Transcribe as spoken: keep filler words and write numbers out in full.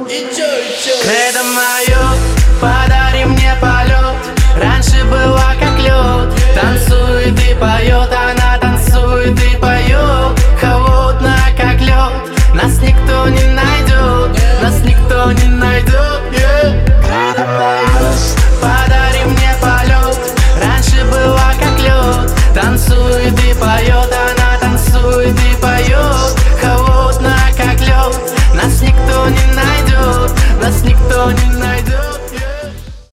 Кредо мое, подари мне полет. Раньше была как лед, танцует и поет.